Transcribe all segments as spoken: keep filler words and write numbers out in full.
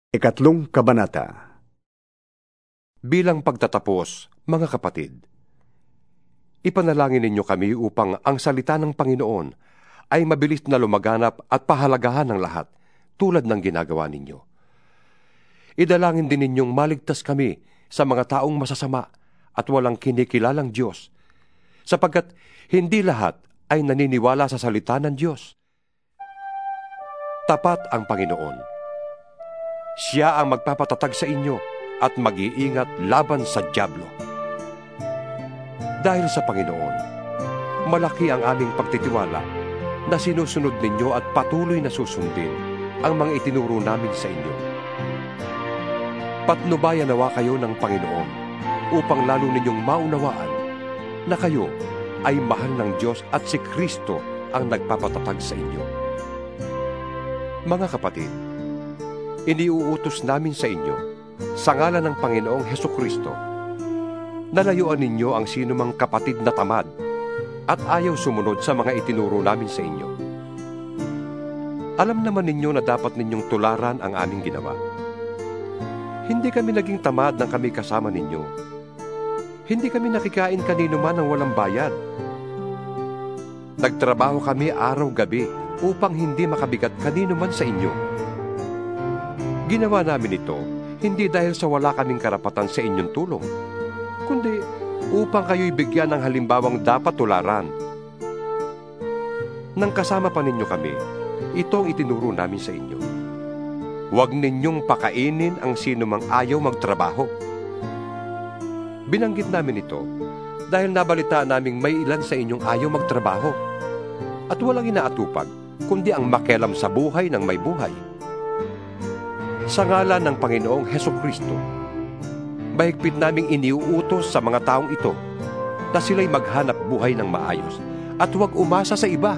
Ikatlong Kabanata. Bilang pagtatapos, mga kapatid, ipanalangin ninyo kami upang ang salita ng Panginoon ay mabilis na lumaganap at pahalagahan ng lahat, tulad ng ginagawa ninyo. Idalangin din ninyong maligtas kami sa mga taong masasama at walang kinikilalang Diyos, sapagkat hindi lahat ay naniniwala sa salita ng Diyos. Tapat ang Panginoon. Siya ang magpapatatag sa inyo at mag-iingat laban sa dyablo. Dahil sa Panginoon, malaki ang aming pagtitiwala na sinusunod ninyo at patuloy na susundin ang mga itinuro namin sa inyo. Patnubayan nawa kayo ng Panginoon upang lalo ninyong maunawaan na kayo ay mahal ng Diyos at si Kristo ang nagpapatatag sa inyo. Mga kapatid, iniuutos namin sa inyo, sa ngalan ng Panginoong Hesukristo, na layuan ninyo ang sinumang kapatid na tamad at ayaw sumunod sa mga itinuro namin sa inyo. Alam naman ninyo na dapat ninyong tularan ang aming ginawa. Hindi kami naging tamad nang kami kasama ninyo. Hindi kami nakikain kanino man ng walang bayad. Nagtrabaho kami araw-gabi upang hindi makabigat kanino man sa inyo. Ginawa namin ito hindi dahil sa wala kaming karapatan sa inyong tulong, kundi upang kayo'y bigyan ng halimbawang dapat tularan. Nang kasama pa ninyo kami, itong itinuro namin sa inyo. Huwag ninyong pakainin ang sinumang ayaw magtrabaho. Binanggit namin ito dahil nabalitaan naming may ilan sa inyong ayaw magtrabaho at walang inaatupag kundi ang makialam sa buhay ng may buhay. Sa ngalan ng Panginoong Hesukristo, mahigpit naming iniuutos sa mga taong ito na sila'y maghanap buhay ng maayos at huwag umasa sa iba.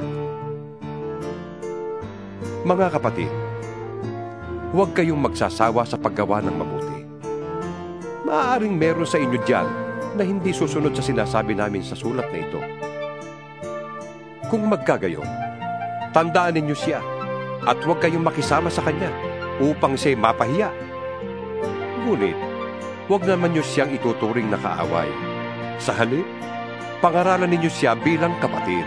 Mga kapatid, huwag kayong magsasawa sa paggawa ng mabuti. Maaaring meron sa inyo diyan na hindi susunod sa sinasabi namin sa sulat na ito. Kung magkagayon, tandaan ninyo siya at huwag kayong makisama sa kanya upang siya'y mapahiya. Ngunit, huwag naman niyo siyang ituturing na kaaway. Sa halip, pangaralan ninyo siya bilang kapatid.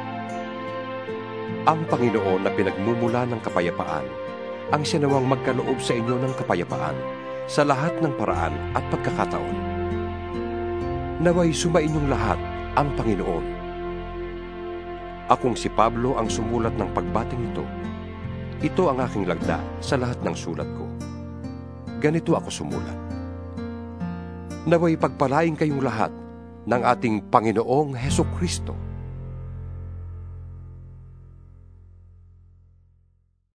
Ang Panginoon na pinagmumula ng kapayapaan, ang sinawang magkaloob sa inyo ng kapayapaan sa lahat ng paraan at pagkakataon. Naway sumainyong lahat ang Panginoon. Akong si Pablo ang sumulat ng pagbating ito. Ito ang aking lagda sa lahat ng sulat ko. Ganito ako sumulat. Naway pagpalain kayong lahat ng ating Panginoong Hesukristo